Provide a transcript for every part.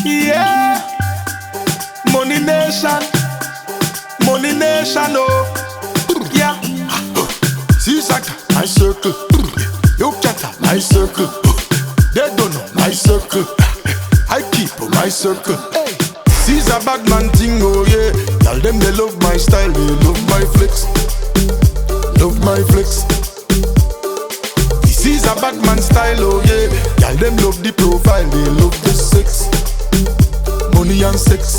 Yeah, Money Nation, oh, yeah. See, Saka, my circle. You can't have my circle. They don't know my circle. I keep my circle. Hey, see, a bad man thing, oh yeah. Tell them they love my style, they love my flex. Love my flex. This is a bad man style, oh yeah. Tell them love the profile, they love the sex. Money and sex.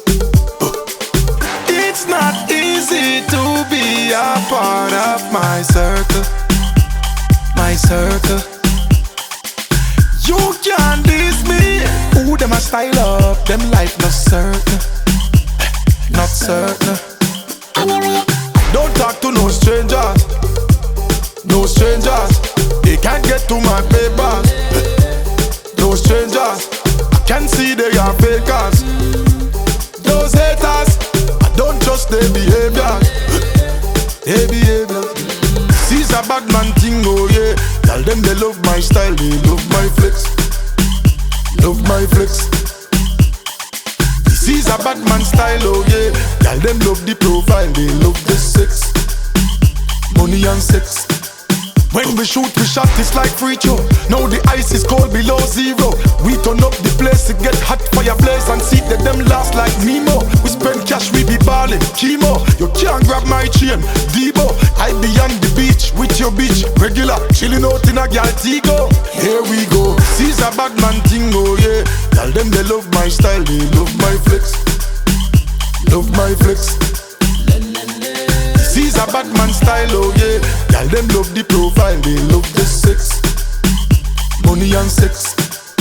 It's not easy to be a part of my circle. My circle. You can't diss me. Who them a style up? Them life not certain. Not certain. Don't talk to no strangers. No strangers. They can't get to my papers. No strangers. I can see they are fakers. Those haters, I don't trust their behavior. Their behavior. See a bad man thing, oh yeah. Tell them they love my style, they love my flex. Love my flex. This is a bad man style, oh yeah. Tell them love the profile, they love the sex. Money and sex. When we shoot, we shot, it's like free throw. Now the ice is cold below zero. We turn up the place to get hot fire blaze and see that them last like Nemo. We spend cash, we be ballin', chemo. You can't grab my chain, Debo. I be on the beach with your bitch, regular, chillin' out in a gal Tigo. Here we go. See a bad man thing, oh yeah. Tell them they love my style, they love my flex. Love my flex. This is a bad man style, oh yeah. Tell them love the profile, they love the sex. Money and sex.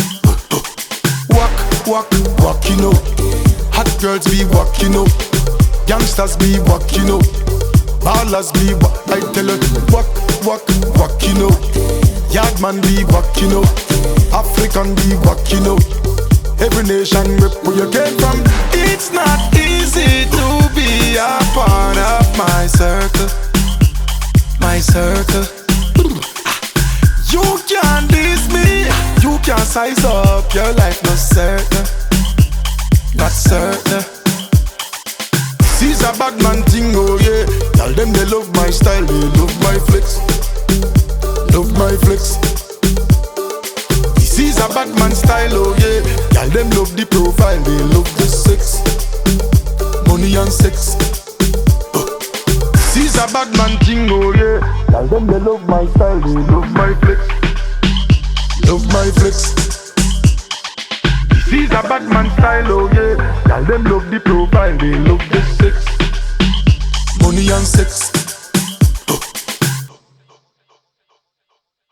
Walking up. Hot girls be walking up. Gangsters be walking up. Ballers be I tell her walking up. Yardman be walking up. African be walking up. Every nation rep where you came from. It's not easy to be a part of my circle. My circle. You can't diss me. You can't size up your life, not certain. Not certain. See a bad man thing, oh yeah. Tell them they love my style, they love my flex. Love my flex. This is a bad man style, oh yeah. Tell them love the profile, they love the sex. Money and sex. This is a bad man thing, oh yeah. Tell them they love my style, they love my flex. Love my flex. This is a bad man style, oh yeah. Tell them love the profile, they love the sex. Money and sex.